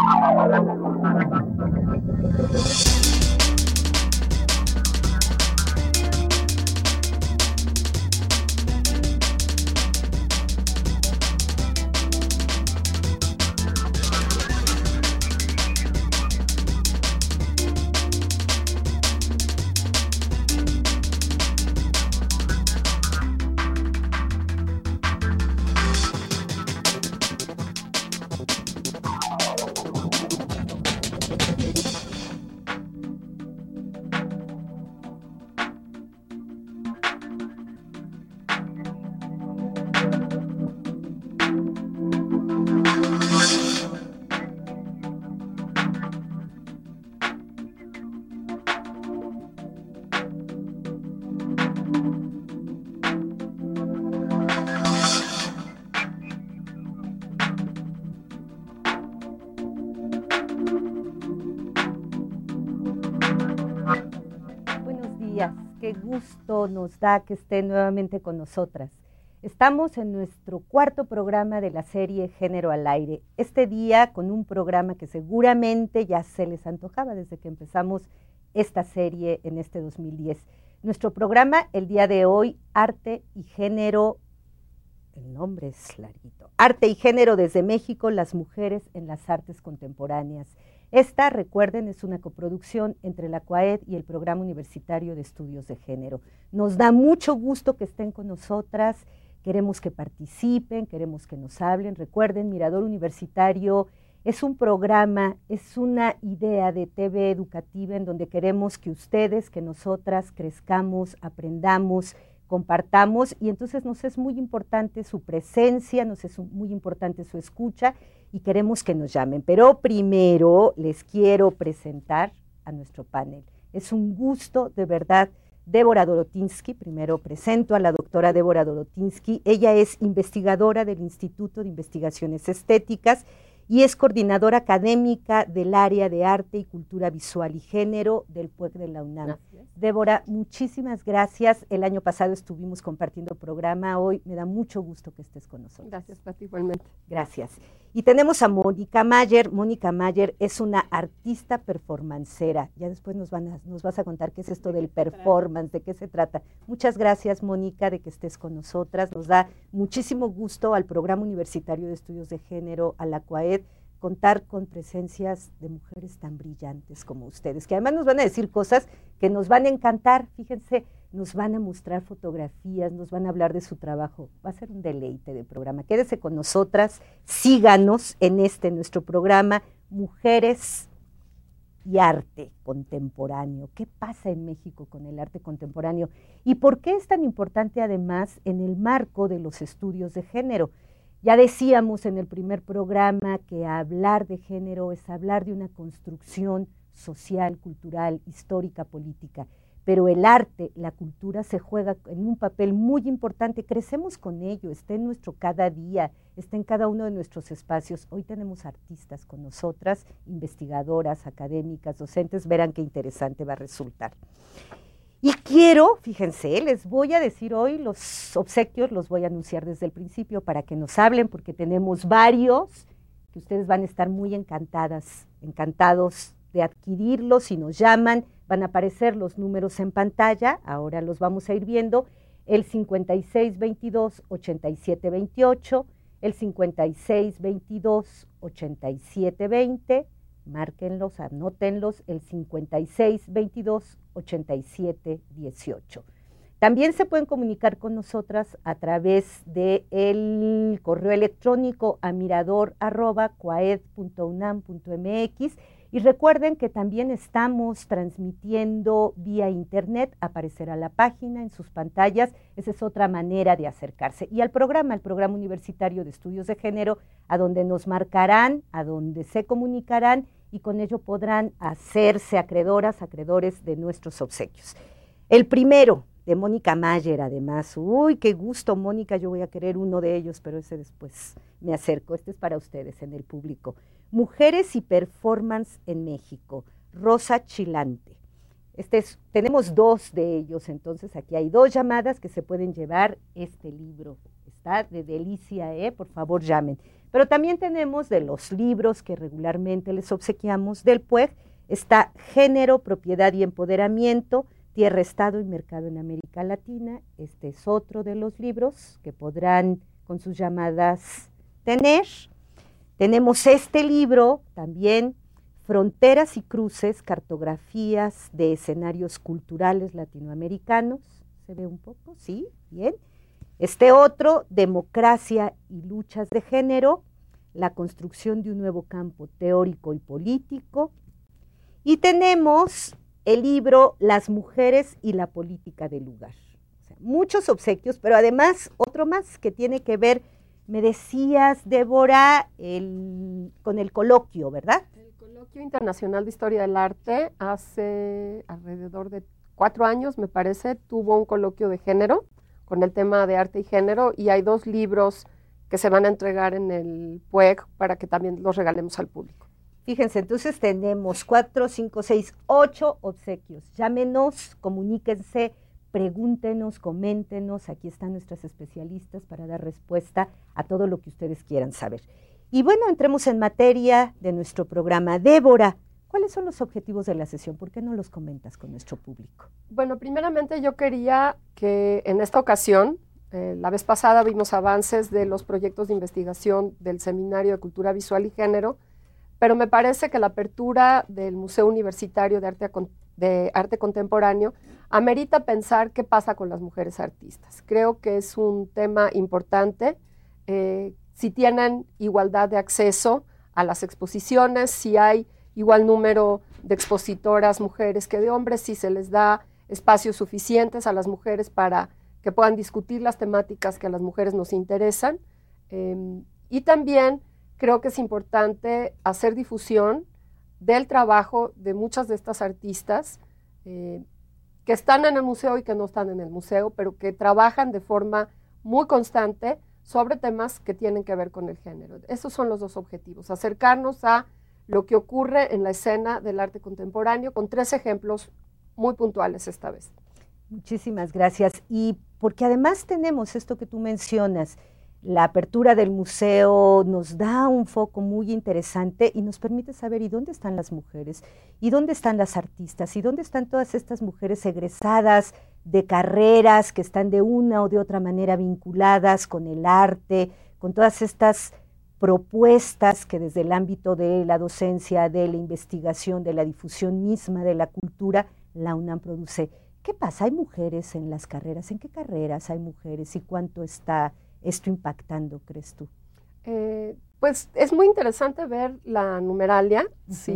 Qué gusto nos da que esté nuevamente con nosotras. Estamos en nuestro cuarto programa de la serie Género al Aire. Este día con un programa que seguramente ya se les antojaba desde que empezamos esta serie en este 2010. Nuestro programa el día de hoy, Arte y Género, el nombre es larguito, Arte y Género desde México, las mujeres en las artes contemporáneas. Esta, recuerden, es una coproducción entre la CUAED y el Programa Universitario de Estudios de Género. Nos da mucho gusto que estén con nosotras, queremos que participen, queremos que nos hablen. Recuerden, Mirador Universitario es un programa, es una idea de TV educativa en donde queremos que ustedes, que nosotras crezcamos, aprendamos, compartamos, y entonces nos es muy importante su presencia, nos es muy importante su escucha, y queremos que nos llamen. Pero primero les quiero presentar a nuestro panel. Es un gusto, de verdad, Débora Dorotinsky. Primero presento a la doctora Débora Dorotinsky. Ella es investigadora del Instituto de Investigaciones Estéticas y es coordinadora académica del área de Arte y Cultura Visual y Género del PUEC de la UNAM. Gracias. Débora, muchísimas gracias. El año pasado estuvimos compartiendo programa, hoy me da mucho gusto que estés con nosotros. Gracias, Pati, igualmente. Gracias. Y tenemos a Mónica Mayer. Mónica Mayer es una artista performancera. Ya después nos vas a contar qué es esto del performance, de qué se trata. Muchas gracias, Mónica, de que estés con nosotras. Nos da muchísimo gusto al Programa Universitario de Estudios de Género, a la CUAED, contar con presencias de mujeres tan brillantes como ustedes, que además nos van a decir cosas que nos van a encantar. Fíjense, nos van a mostrar fotografías, nos van a hablar de su trabajo. Va a ser un deleite de programa. Quédese con nosotras, síganos en nuestro programa Mujeres y Arte Contemporáneo. ¿Qué pasa en México con el arte contemporáneo? ¿Y por qué es tan importante además en el marco de los estudios de género? Ya decíamos en el primer programa que hablar de género es hablar de una construcción social, cultural, histórica, política, pero el arte, la cultura se juega en un papel muy importante, crecemos con ello, está en nuestro cada día, está en cada uno de nuestros espacios. Hoy tenemos artistas con nosotras, investigadoras, académicas, docentes, verán qué interesante va a resultar. Y quiero, fíjense, les voy a decir hoy los obsequios, los voy a anunciar desde el principio para que nos hablen, porque tenemos varios que ustedes van a estar muy encantados de adquirirlos. Si nos llaman, van a aparecer los números en pantalla, ahora los vamos a ir viendo, el 5622-8728, el 5622-8720, márquenlos, anótenlos, el 5622-8718. También se pueden comunicar con nosotras a través del correo electrónico a mirador@cuaed.unam.mx, y recuerden que también estamos transmitiendo vía internet, aparecerá la página en sus pantallas, esa es otra manera de acercarse. Y al programa, el Programa Universitario de Estudios de Género, a donde nos marcarán, a donde se comunicarán, y con ello podrán hacerse acreedores de nuestros obsequios. El primero, de Mónica Mayer, además. Uy, qué gusto, Mónica, yo voy a querer uno de ellos, pero ese después me acerco. Este es para ustedes en el público. Mujeres y Performance en México, Rosa Chilante. Tenemos dos de ellos, entonces aquí hay dos llamadas que se pueden llevar este libro. Está de delicia, por favor llamen. Pero también tenemos de los libros que regularmente les obsequiamos del PUEG, está Género, Propiedad y Empoderamiento, Tierra, Estado y Mercado en América Latina. Este es otro de los libros que podrán con sus llamadas tener. Tenemos este libro también, Fronteras y Cruces, Cartografías de Escenarios Culturales Latinoamericanos. ¿Se ve un poco? Sí, bien. Este otro, Democracia y Luchas de Género, la construcción de un nuevo campo teórico y político. Y tenemos el libro Las mujeres y la política del lugar. O sea, muchos obsequios, pero además otro más que tiene que ver, me decías, Débora, con el coloquio, ¿verdad? El Coloquio Internacional de Historia del Arte hace alrededor de 4 años, me parece, tuvo un coloquio de género con el tema de arte y género, y hay 2 libros que se van a entregar en el PUEG para que también los regalemos al público. Fíjense, entonces tenemos 4, 5, 6, 8 obsequios. Llámenos, comuníquense, pregúntenos, coméntenos. Aquí están nuestras especialistas para dar respuesta a todo lo que ustedes quieran saber. Y bueno, entremos en materia de nuestro programa. Débora, ¿cuáles son los objetivos de la sesión? ¿Por qué no los comentas con nuestro público? Bueno, primeramente yo quería que en esta ocasión, la vez pasada vimos avances de los proyectos de investigación del Seminario de Cultura Visual y Género, pero me parece que la apertura del Museo Universitario de Arte Contemporáneo amerita pensar qué pasa con las mujeres artistas. Creo que es un tema importante, si tienen igualdad de acceso a las exposiciones, si hay igual número de expositoras mujeres que de hombres, si se les da espacios suficientes a las mujeres para que puedan discutir las temáticas que a las mujeres nos interesan. Y también creo que es importante hacer difusión del trabajo de muchas de estas artistas que están en el museo y que no están en el museo, pero que trabajan de forma muy constante sobre temas que tienen que ver con el género. Esos son los 2 objetivos, acercarnos a lo que ocurre en la escena del arte contemporáneo con 3 ejemplos muy puntuales esta vez. Muchísimas gracias. Y porque además tenemos esto que tú mencionas, la apertura del museo nos da un foco muy interesante y nos permite saber ¿y dónde están las mujeres? ¿Y dónde están las artistas? ¿Y dónde están todas estas mujeres egresadas de carreras que están de una o de otra manera vinculadas con el arte, con todas estas propuestas que desde el ámbito de la docencia, de la investigación, de la difusión misma de la cultura, la UNAM produce? ¿Qué pasa? ¿Hay mujeres en las carreras? ¿En qué carreras hay mujeres? ¿Y cuánto está esto impactando, crees tú? Pues es muy interesante ver la numeralia,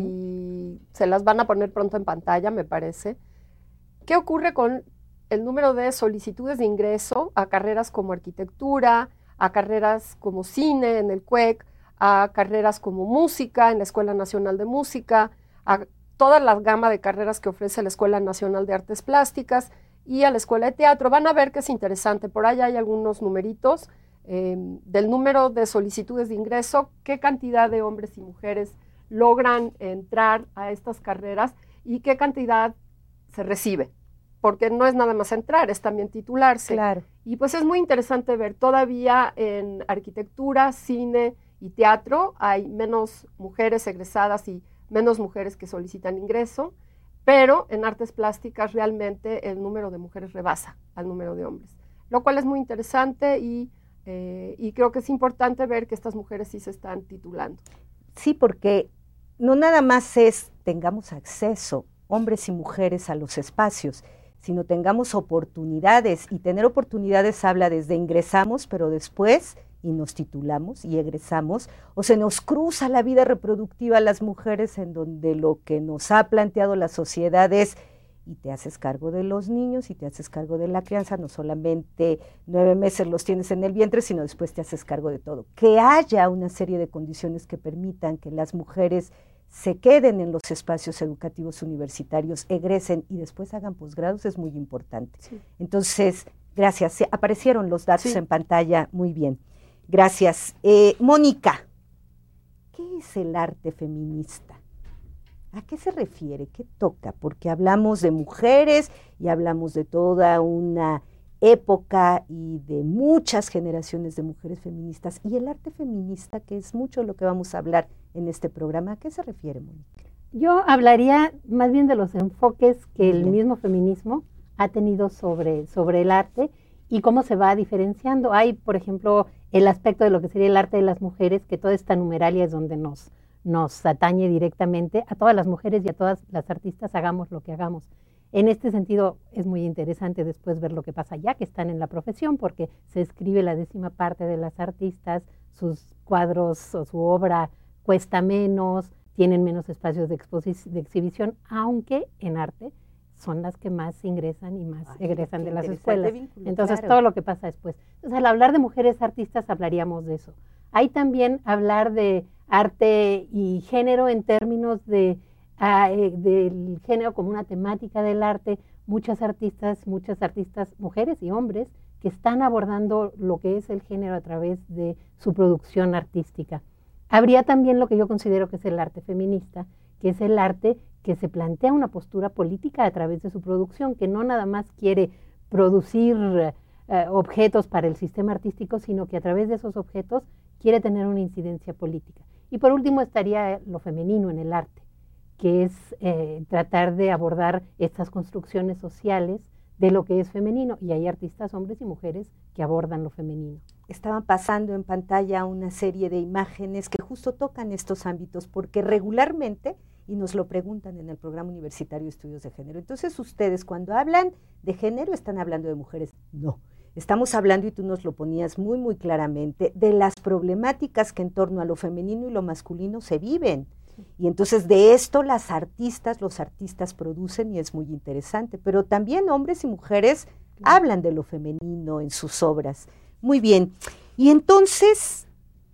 si se las van a poner pronto en pantalla, me parece. ¿Qué ocurre con el número de solicitudes de ingreso a carreras como arquitectura, a carreras como cine en el CUEC, a carreras como música en la Escuela Nacional de Música, a toda la gama de carreras que ofrece la Escuela Nacional de Artes Plásticas y a la Escuela de Teatro? Van a ver que es interesante, por ahí hay algunos numeritos del número de solicitudes de ingreso, qué cantidad de hombres y mujeres logran entrar a estas carreras y qué cantidad se recibe, porque no es nada más entrar, es también titularse. Claro. Y pues es muy interesante ver, todavía en arquitectura, cine y teatro hay menos mujeres egresadas y menos mujeres que solicitan ingreso, pero en artes plásticas realmente el número de mujeres rebasa al número de hombres, lo cual es muy interesante y creo que es importante ver que estas mujeres sí se están titulando. Sí, porque no nada más es tengamos acceso, hombres y mujeres, a los espacios, sino tengamos oportunidades, y tener oportunidades habla desde ingresamos, pero después y nos titulamos y egresamos, o se nos cruza la vida reproductiva a las mujeres en donde lo que nos ha planteado la sociedad es y te haces cargo de los niños y te haces cargo de la crianza, no solamente 9 meses los tienes en el vientre, sino después te haces cargo de todo. Que haya una serie de condiciones que permitan que las mujeres se queden en los espacios educativos universitarios, egresen y después hagan posgrados es muy importante. Sí. Entonces, gracias. Aparecieron los datos en pantalla, muy bien. Gracias. Mónica, ¿qué es el arte feminista? ¿A qué se refiere? ¿Qué toca? Porque hablamos de mujeres y hablamos de toda una época y de muchas generaciones de mujeres feministas, y el arte feminista, que es mucho de lo que vamos a hablar en este programa. ¿A qué se refiere, Mónica? Yo hablaría más bien de los enfoques que el mismo feminismo ha tenido sobre el arte y cómo se va diferenciando. Hay, por ejemplo, el aspecto de lo que sería el arte de las mujeres, que toda esta numeralia es donde nos atañe directamente a todas las mujeres y a todas las artistas, hagamos lo que hagamos. En este sentido, es muy interesante después ver lo que pasa ya que están en la profesión, porque se escribe la 10ª parte de las artistas, sus cuadros o su obra cuesta menos, tienen menos espacios de exhibición, aunque en arte son las que más ingresan y más egresan de las escuelas. Vínculo, entonces, claro, todo lo que pasa después. Entonces, al hablar de mujeres artistas, hablaríamos de eso. Hay también hablar de arte y género en términos del género como una temática del arte. Muchas artistas, mujeres y hombres, que están abordando lo que es el género a través de su producción artística. Habría también lo que yo considero que es el arte feminista, que es el arte que se plantea una postura política a través de su producción, que no nada más quiere producir objetos para el sistema artístico, sino que a través de esos objetos quiere tener una incidencia política. Y por último estaría lo femenino en el arte, que es tratar de abordar estas construcciones sociales de lo que es femenino, y hay artistas, hombres y mujeres, que abordan lo femenino. Estaban pasando en pantalla una serie de imágenes que justo tocan estos ámbitos, porque regularmente, y nos lo preguntan en el programa universitario de estudios de género, entonces ustedes cuando hablan de género están hablando de mujeres. No, estamos hablando, y tú nos lo ponías muy muy claramente, de las problemáticas que en torno a lo femenino y lo masculino se viven. Y entonces de esto los artistas producen, y es muy interesante, pero también hombres y mujeres hablan de lo femenino en sus obras. Muy bien, y entonces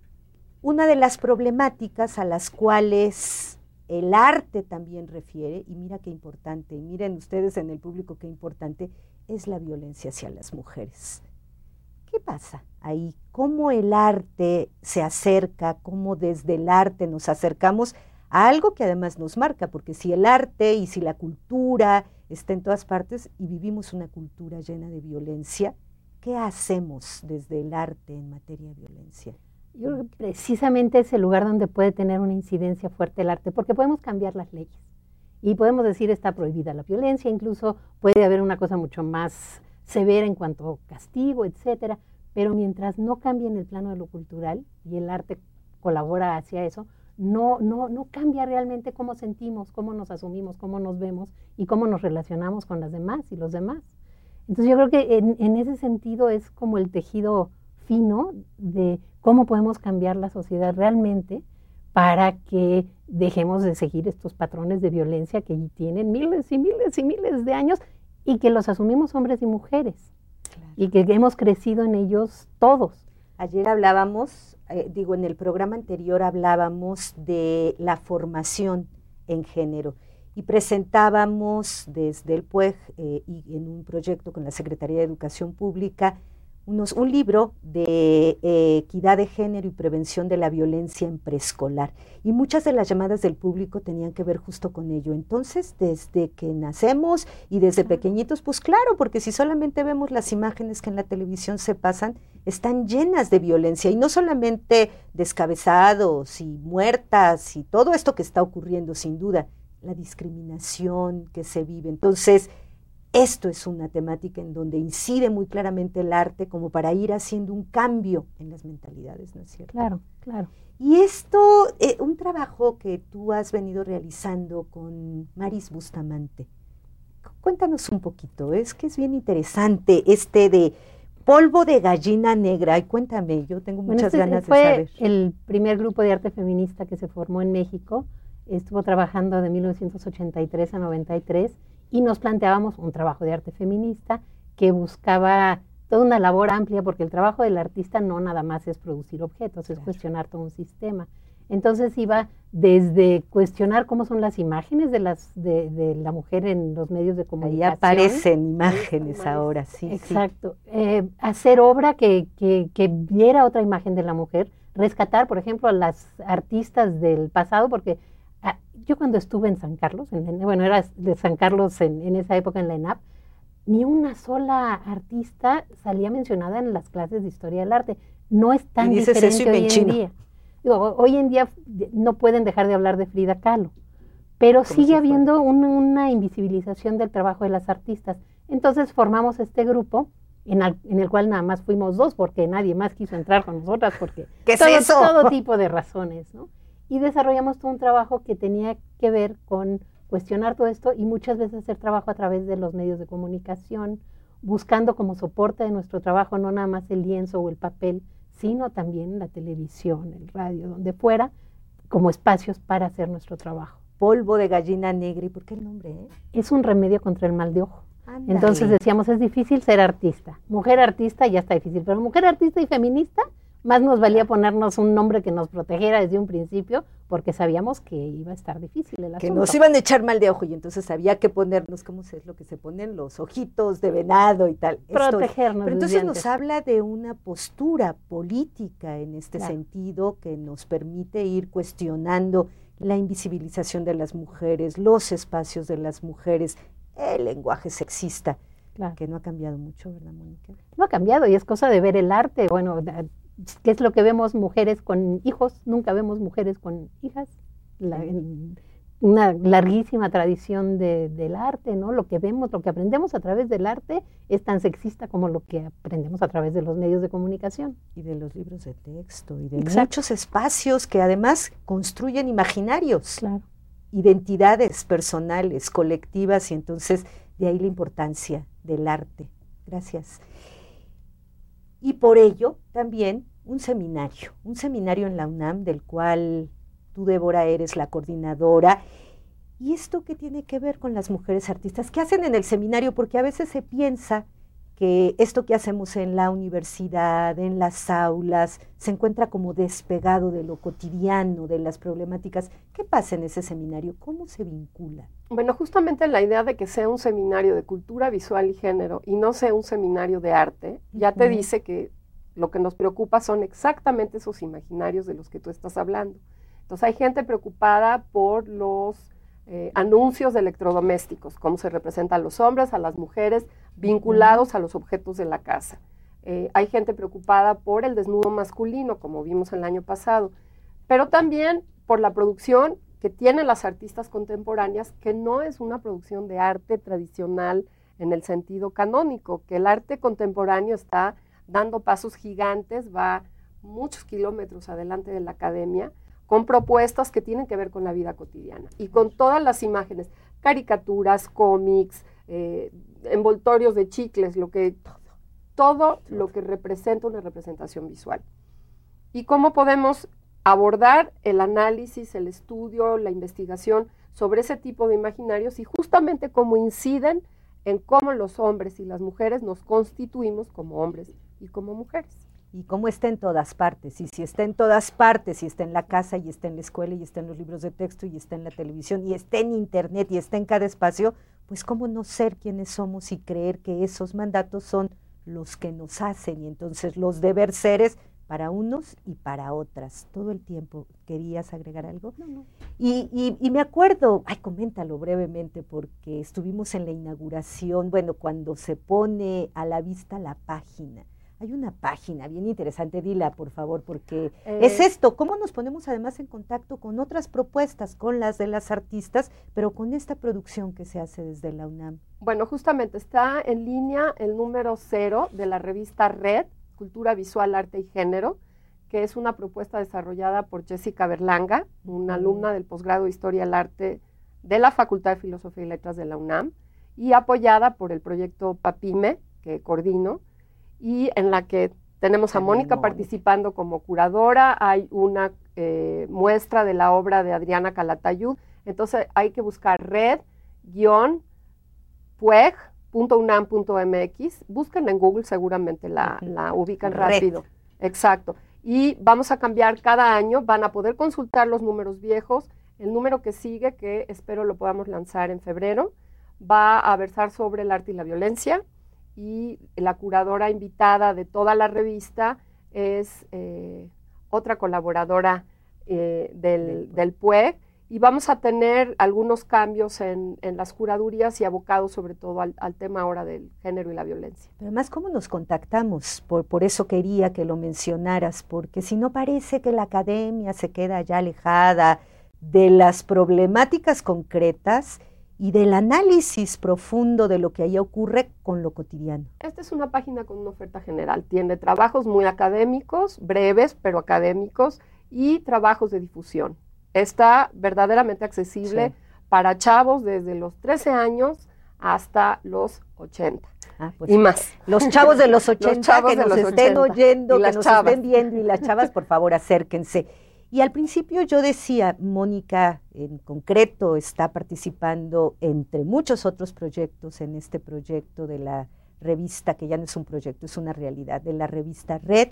una de las problemáticas a las cuales el arte también refiere, y mira qué importante, y miren ustedes en el público qué importante, es la violencia hacia las mujeres. ¿Qué pasa ahí? ¿Cómo el arte se acerca? ¿Cómo desde el arte nos acercamos a algo que además nos marca? Porque si el arte y si la cultura está en todas partes y vivimos una cultura llena de violencia, ¿qué hacemos desde el arte en materia de violencia? Yo creo que precisamente es el lugar donde puede tener una incidencia fuerte el arte, porque podemos cambiar las leyes y podemos decir está prohibida la violencia, incluso puede haber una cosa mucho más severa en cuanto a castigo, etcétera, pero mientras no cambie en el plano de lo cultural, y el arte colabora hacia eso, no cambia realmente cómo sentimos, cómo nos asumimos, cómo nos vemos y cómo nos relacionamos con las demás y los demás. Entonces yo creo que en ese sentido es como el tejido fino de cómo podemos cambiar la sociedad realmente para que dejemos de seguir estos patrones de violencia que tienen miles y miles y miles de años y que los asumimos hombres y mujeres, claro, y que hemos crecido en ellos todos. Ayer hablábamos, en el programa anterior hablábamos de la formación en género y presentábamos desde el PUEG y en un proyecto con la Secretaría de Educación Pública un libro de equidad de género y prevención de la violencia en preescolar, y muchas de las llamadas del público tenían que ver justo con ello. Entonces, desde que nacemos y desde pequeñitos, pues claro, porque si solamente vemos las imágenes que en la televisión se pasan, están llenas de violencia, y no solamente descabezados y muertas y todo esto que está ocurriendo, sin duda, la discriminación que se vive. Entonces, esto es una temática en donde incide muy claramente el arte como para ir haciendo un cambio en las mentalidades, ¿no es cierto? Claro, claro. Y esto, un trabajo que tú has venido realizando con Maris Bustamante. Cuéntanos un poquito, es que es bien interesante de polvo de gallina negra. Y cuéntame, yo tengo muchas ganas de saber. Fue el primer grupo de arte feminista que se formó en México. Estuvo trabajando de 1983 a 93 y nos planteábamos un trabajo de arte feminista que buscaba toda una labor amplia, porque el trabajo del artista no nada más es producir objetos, es cuestionar todo un sistema. Entonces iba desde cuestionar cómo son las imágenes de la mujer en los medios de comunicación. Ahí aparecen imágenes ahora, sí. Exacto. Sí. Hacer obra que viera otra imagen de la mujer, rescatar, por ejemplo, a las artistas del pasado, porque yo cuando estuve en San Carlos, era de San Carlos en esa época en la ENAP, ni una sola artista salía mencionada en las clases de historia del arte. No es tan diferente hoy en día. Digo, hoy en día no pueden dejar de hablar de Frida Kahlo, pero sigue habiendo una invisibilización del trabajo de las artistas. Entonces formamos este grupo en el cual nada más fuimos 2 porque nadie más quiso entrar con nosotras porque todo tipo de razones, ¿no? Y desarrollamos todo un trabajo que tenía que ver con cuestionar todo esto y muchas veces hacer trabajo a través de los medios de comunicación, buscando como soporte de nuestro trabajo no nada más el lienzo o el papel, sino también la televisión, el radio, donde fuera, como espacios para hacer nuestro trabajo. Polvo de gallina negra, ¿y por qué el nombre? Es un remedio contra el mal de ojo. Ándale. Entonces decíamos, es difícil ser artista. Mujer artista ya está difícil, pero mujer artista y feminista, más nos valía ponernos un nombre que nos protegiera desde un principio, porque sabíamos que iba a estar difícil el asunto. Que nos iban a echar mal de ojo, y entonces había que ponernos, ¿cómo es lo que se ponen? Los ojitos de venado y tal. Protegernos. Pero entonces nos habla de una postura política en este sentido que nos permite ir cuestionando la invisibilización de las mujeres, los espacios de las mujeres, el lenguaje sexista, que no ha cambiado mucho, ¿verdad, Mónica? No ha cambiado, y es cosa de ver el arte. Bueno, ¿qué es lo que vemos mujeres con hijos? Nunca vemos mujeres con hijas. Una larguísima tradición del arte, ¿no? Lo que vemos, lo que aprendemos a través del arte es tan sexista como lo que aprendemos a través de los medios de comunicación. Y de los libros de texto, y de muchos espacios que además construyen imaginarios. Claro. Identidades personales, colectivas, y entonces de ahí la importancia del arte. Gracias. Y por ello también un seminario en la UNAM, del cual tú, Débora, eres la coordinadora. ¿Y esto qué tiene que ver con las mujeres artistas? ¿Qué hacen en el seminario? Porque a veces se piensa que esto que hacemos en la universidad, en las aulas, se encuentra como despegado de lo cotidiano, de las problemáticas. ¿Qué pasa en ese seminario? ¿Cómo se vincula? Bueno, justamente la idea de que sea un seminario de cultura visual y género y no sea un seminario de arte, ya te dice que lo que nos preocupa son exactamente esos imaginarios de los que tú estás hablando. Entonces hay gente preocupada por los anuncios de electrodomésticos, cómo se representan a los hombres, a las mujeres, vinculados a los objetos de la casa. Hay gente preocupada por el desnudo masculino, como vimos el año pasado, pero también por la producción que tienen las artistas contemporáneas, que no es una producción de arte tradicional en el sentido canónico, que el arte contemporáneo está dando pasos gigantes, va muchos kilómetros adelante de la academia, con propuestas que tienen que ver con la vida cotidiana y con todas las imágenes, caricaturas, cómics, envoltorios de chicles, todo lo que representa una representación visual. ¿Y cómo podemos abordar el análisis, el estudio, la investigación sobre ese tipo de imaginarios y justamente cómo inciden en cómo los hombres y las mujeres nos constituimos como hombres y como mujeres? Y cómo está en todas partes, y si está en todas partes, y está en la casa, y está en la escuela, y está en los libros de texto, y está en la televisión, y está en internet, y está en cada espacio, pues cómo no ser quienes somos y creer que esos mandatos son los que nos hacen, y entonces los deber seres para unos y para otras, todo el tiempo. ¿Querías agregar algo? No. Y me acuerdo, coméntalo brevemente, porque estuvimos en la inauguración, bueno, cuando se pone a la vista la página. Hay una página bien interesante, dila por favor, porque es esto, cómo nos ponemos además en contacto con otras propuestas, con las de las artistas, pero con esta producción que se hace desde la UNAM. Bueno, justamente está en línea el número 0 de la revista Red, Cultura Visual, Arte y Género, que es una propuesta desarrollada por Jessica Berlanga, una alumna del posgrado de Historia del Arte de la Facultad de Filosofía y Letras de la UNAM, y apoyada por el proyecto PAPIME, que coordino, y en la que tenemos a Mónica participando como curadora. Hay una muestra de la obra de Adriana Calatayud. Entonces hay que buscar red-pueg.unam.mx, búsquenla en Google, seguramente la ubican rápido. Exacto. Y vamos a cambiar cada año, van a poder consultar los números viejos. El número que sigue, que espero lo podamos lanzar en febrero, va a versar sobre el arte y la violencia, y la curadora invitada de toda la revista es otra colaboradora del PUEG, y vamos a tener algunos cambios en las curadurías y abocados sobre todo al tema ahora del género y la violencia. Pero además, ¿cómo nos contactamos? Por eso quería que lo mencionaras, porque si no parece que la academia se queda ya alejada de las problemáticas concretas y del análisis profundo de lo que ahí ocurre con lo cotidiano. Esta es una página con una oferta general. Tiene trabajos muy académicos, breves, pero académicos, y trabajos de difusión. Está verdaderamente accesible para chavos desde los 13 años hasta los 80. Pues y más. Los chavos de los 80 que nos estén oyendo, que nos estén viendo, y las chavas, por favor, acérquense. Y al principio yo decía, Mónica en concreto está participando entre muchos otros proyectos en este proyecto de la revista, que ya no es un proyecto, es una realidad, de la revista Red.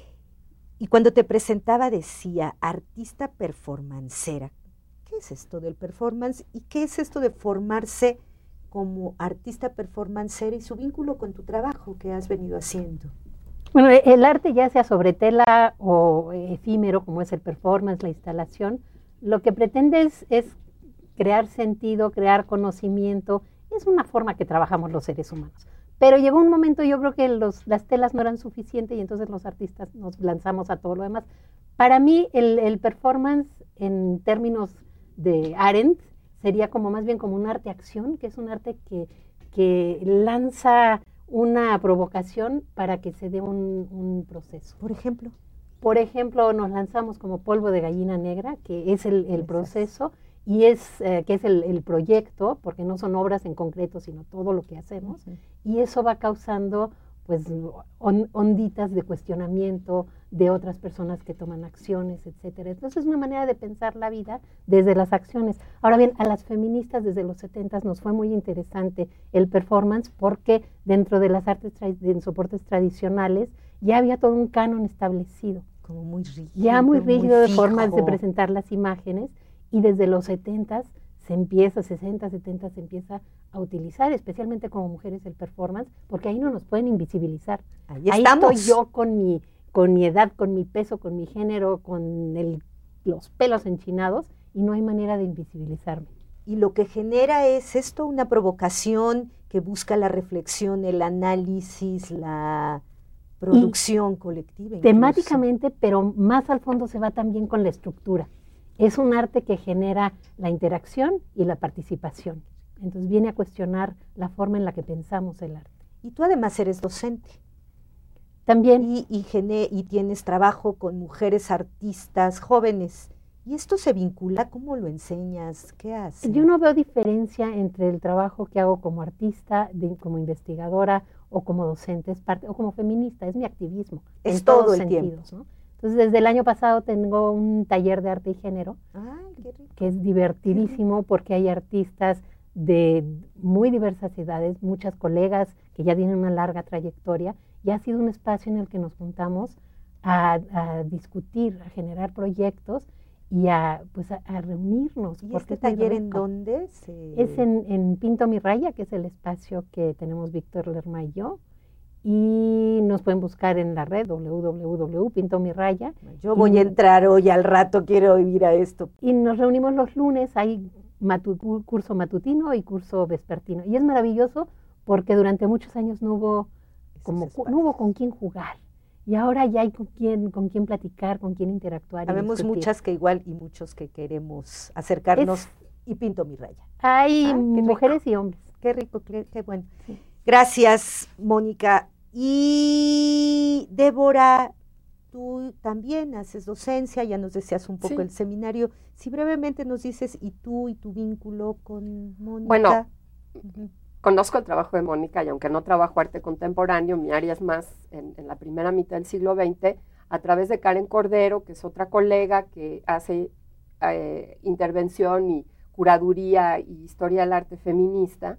Y cuando te presentaba decía, artista performancera. ¿Qué es esto del performance? ¿Y qué es esto de formarse como artista performancera y su vínculo con tu trabajo que has venido haciendo? Bueno, el arte, ya sea sobre tela o efímero, como es el performance, la instalación, lo que pretende es crear sentido, crear conocimiento. Es una forma que trabajamos los seres humanos. Pero llegó un momento, yo creo que las telas no eran suficientes y entonces los artistas nos lanzamos a todo lo demás. Para mí, el performance, en términos de Arendt, sería como más bien como un arte-acción, que es un arte que lanza una provocación para que se dé un proceso. Por ejemplo, nos lanzamos como Polvo de Gallina Negra, que es el proceso, y que es el proyecto, porque no son obras en concreto, sino todo lo que hacemos, y eso va causando pues onditas de cuestionamiento de otras personas que toman acciones, etcétera. Entonces es una manera de pensar la vida desde las acciones. Ahora bien, a las feministas desde los 70s nos fue muy interesante el performance, porque dentro de las artes de soportes tradicionales ya había todo un canon establecido. Como muy rígido. Ya muy rígido de formas de presentar las imágenes, y desde los 70s 60, 70 se empieza a utilizar, especialmente como mujeres, el performance, porque ahí no nos pueden invisibilizar. Ahí estamos. Estoy yo con mi edad, con mi peso, con mi género, con los pelos enchinados, y no hay manera de invisibilizarme. Y lo que genera es esto, una provocación que busca la reflexión, el análisis, la producción colectiva. Temáticamente, pero más al fondo se va también con la estructura. Es un arte que genera la interacción y la participación. Entonces viene a cuestionar la forma en la que pensamos el arte. Y tú además eres docente. También. Y tienes trabajo con mujeres artistas jóvenes. ¿Y esto se vincula? ¿Cómo lo enseñas? ¿Qué haces? Yo no veo diferencia entre el trabajo que hago como artista, como investigadora o como docente, o como feminista. Es mi activismo. Es todo el tiempo, ¿no? Entonces, desde el año pasado tengo un taller de arte y género, que es divertidísimo porque hay artistas de muy diversas edades, muchas colegas que ya tienen una larga trayectoria, y ha sido un espacio en el que nos juntamos a discutir, a generar proyectos y a reunirnos. ¿Y este taller en dónde? Es en Pinto Mi Raya, que es el espacio que tenemos Víctor Lerma y yo. Y nos pueden buscar en la red www.pintomirraya. Yo voy a entrar hoy al rato, quiero ir a esto. Y nos reunimos los lunes, hay curso matutino y curso vespertino. Y es maravilloso porque durante muchos años no hubo con quién jugar. Y ahora ya hay con quién platicar, con quién interactuar. Habemos muchas que igual y muchos que queremos acercarnos y Pinto Mi Raya. Hay mujeres y hombres. Qué rico, qué bueno. Sí. Gracias, Mónica. Y Débora, tú también haces docencia, ya nos decías un poco el seminario. Si brevemente nos dices, ¿y tú y tu vínculo con Mónica? Bueno, conozco el trabajo de Mónica, y aunque no trabajo arte contemporáneo, mi área es más en la primera mitad del siglo XX, a través de Karen Cordero, que es otra colega que hace intervención y curaduría y historia del arte feminista.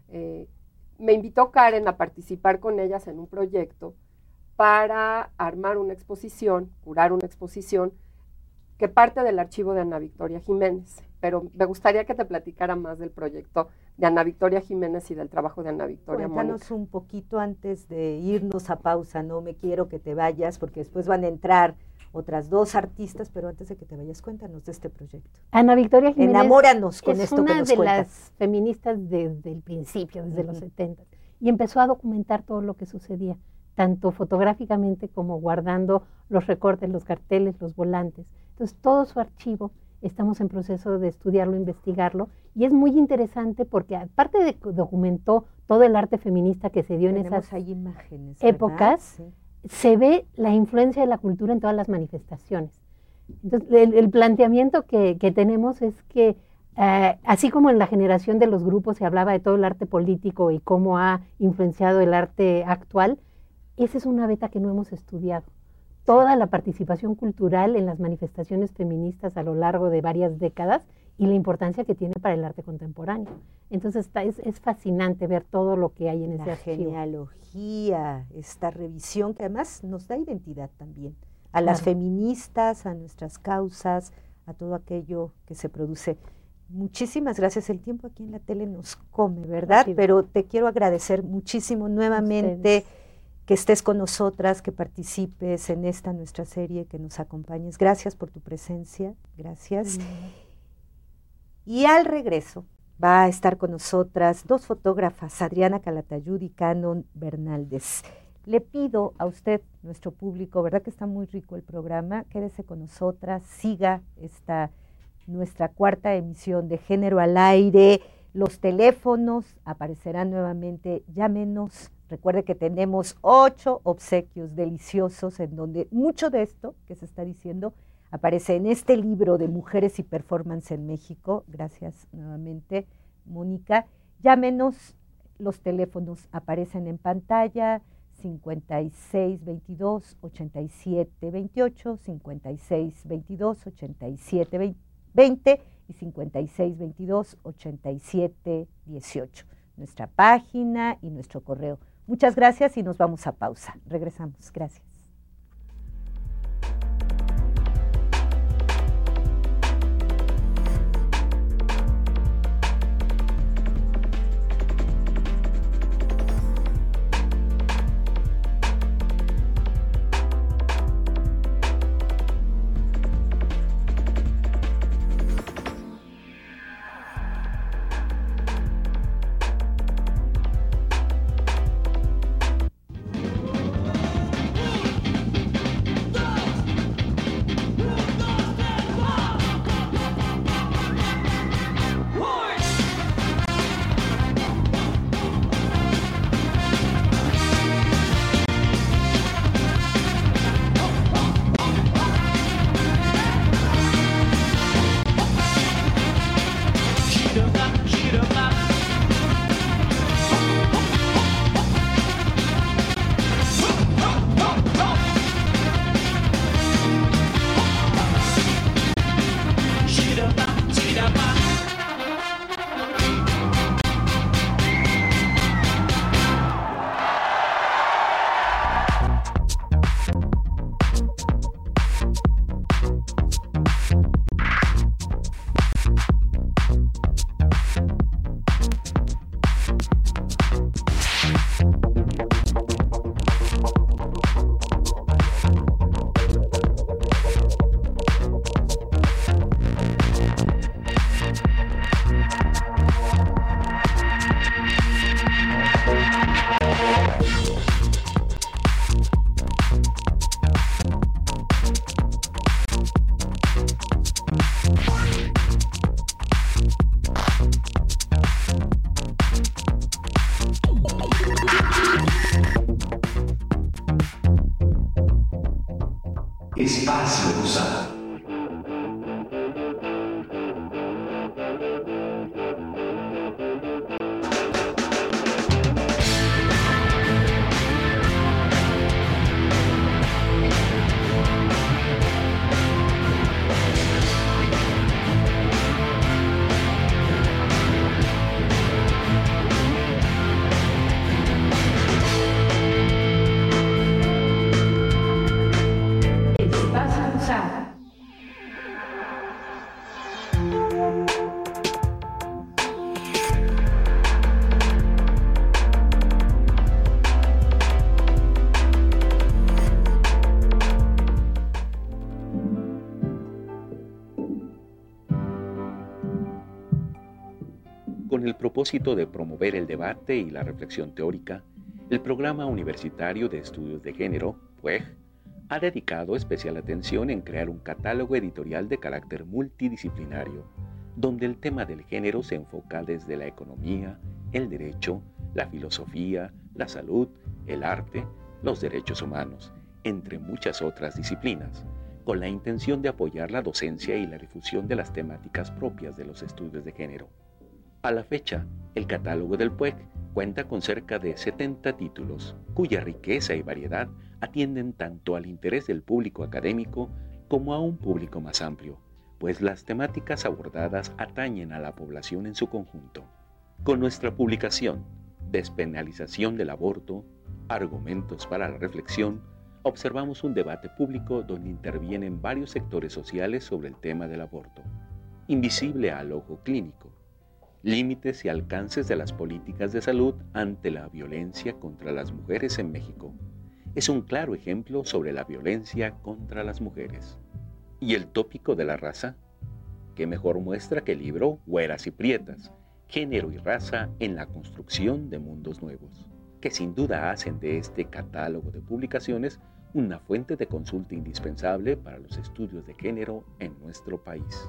Me invitó Karen a participar con ellas en un proyecto para armar una exposición, curar una exposición que parte del archivo de Ana Victoria Jiménez. Pero me gustaría que te platicara más del proyecto de Ana Victoria Jiménez y del trabajo de Ana Victoria Mónica. Cuéntanos un poquito antes de irnos a pausa, no me quiero que te vayas porque después van a entrar otras 2 artistas, pero antes de que te vayas, cuéntanos de este proyecto. Ana Victoria Jiménez enamóranos con esto que nos cuentas. Es una de las feministas desde el principio, desde los 70, y empezó a documentar todo lo que sucedía, tanto fotográficamente como guardando los recortes, los carteles, los volantes. Entonces, todo su archivo estamos en proceso de estudiarlo, investigarlo, y es muy interesante porque aparte de que documentó todo el arte feminista que se dio en esas épocas, sí, se ve la influencia de la cultura en todas las manifestaciones. Entonces, el planteamiento que tenemos es que, así como en la generación de los grupos se hablaba de todo el arte político y cómo ha influenciado el arte actual, esa es una beta que no hemos estudiado. Toda la participación cultural en las manifestaciones feministas a lo largo de varias décadas y la importancia que tiene para el arte contemporáneo. Entonces es fascinante ver todo lo que hay en ese archivo. La genealogía, esta revisión que además nos da identidad también a las feministas, a nuestras causas, a todo aquello que se produce. Muchísimas gracias. El tiempo aquí en la tele nos come, ¿verdad? Sí. Pero te quiero agradecer muchísimo nuevamente que estés con nosotras, que participes en esta nuestra serie, que nos acompañes. Gracias por tu presencia, gracias. Y al regreso va a estar con nosotras 2 fotógrafas, Adriana Calatayud y Canon Bernaldez. Le pido a usted, nuestro público, ¿verdad que está muy rico el programa? Quédese con nosotras, siga nuestra 4ª emisión de Género al Aire. Los teléfonos aparecerán nuevamente, llámenos. Recuerde que tenemos 8 obsequios deliciosos en donde mucho de esto que se está diciendo aparece en este libro de Mujeres y Performance en México. Gracias nuevamente, Mónica. Llámenos, los teléfonos aparecen en pantalla, 5622-8728, 5622-8720 y 5622-8718. Nuestra página y nuestro correo. Muchas gracias y nos vamos a pausa. Regresamos. Gracias. Espacio Usado. Espacio Usado. Con el propósito de promover el debate y la reflexión teórica, el Programa Universitario de Estudios de Género, PUEG, ha dedicado especial atención en crear un catálogo editorial de carácter multidisciplinario, donde el tema del género se enfoca desde la economía, el derecho, la filosofía, la salud, el arte, los derechos humanos, entre muchas otras disciplinas, con la intención de apoyar la docencia y la difusión de las temáticas propias de los estudios de género. A la fecha, el catálogo del PUEG cuenta con cerca de 70 títulos, cuya riqueza y variedad atienden tanto al interés del público académico como a un público más amplio, pues las temáticas abordadas atañen a la población en su conjunto. Con nuestra publicación, Despenalización del aborto, argumentos para la reflexión, observamos un debate público donde intervienen varios sectores sociales sobre el tema del aborto, invisible al ojo clínico, límites y alcances de las políticas de salud ante la violencia contra las mujeres en México. Es un claro ejemplo sobre la violencia contra las mujeres. ¿Y el tópico de la raza? ¿Qué mejor muestra que el libro Güeras y Prietas, Género y Raza en la Construcción de Mundos Nuevos?, que sin duda hacen de este catálogo de publicaciones una fuente de consulta indispensable para los estudios de género en nuestro país.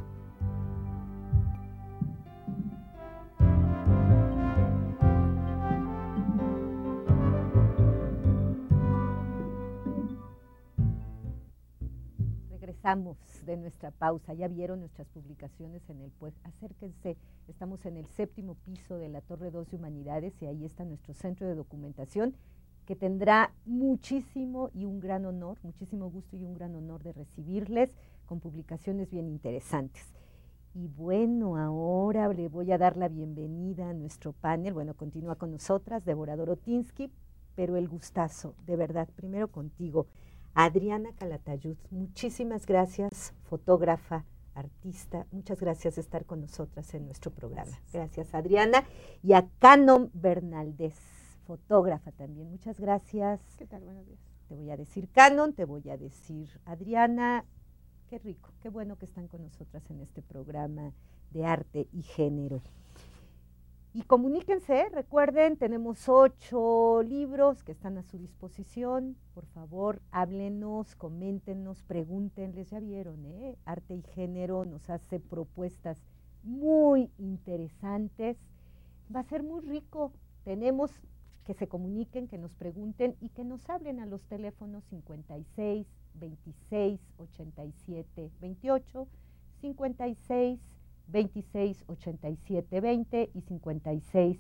Regresamos de nuestra pausa. Ya vieron nuestras publicaciones en el PUEG. Acérquense. Estamos en el 7º piso de la Torre 2 de Humanidades y ahí está nuestro centro de documentación, que tendrá muchísimo y un gran honor, muchísimo gusto y un gran honor de recibirles con publicaciones bien interesantes. Y bueno, ahora le voy a dar la bienvenida a nuestro panel. Bueno, continúa con nosotras Débora Dorotinsky, pero el gustazo, de verdad, primero contigo. Adriana Calatayud, muchísimas gracias, fotógrafa, artista, muchas gracias de estar con nosotras en nuestro programa. Gracias, Adriana. Y a Canon Bernaldez, fotógrafa también, muchas gracias. ¿Qué tal? Buenos días. Te voy a decir Canon, te voy a decir Adriana. Qué rico, qué bueno que están con nosotras en este programa de arte y género. Y comuníquense, recuerden, tenemos 8 libros que están a su disposición. Por favor, háblenos, coméntenos, pregúntenles. Ya vieron, Arte y Género nos hace propuestas muy interesantes. Va a ser muy rico. Tenemos que se comuniquen, que nos pregunten y que nos hablen a los teléfonos 56 26 87 28, 56 26 87 20 y 56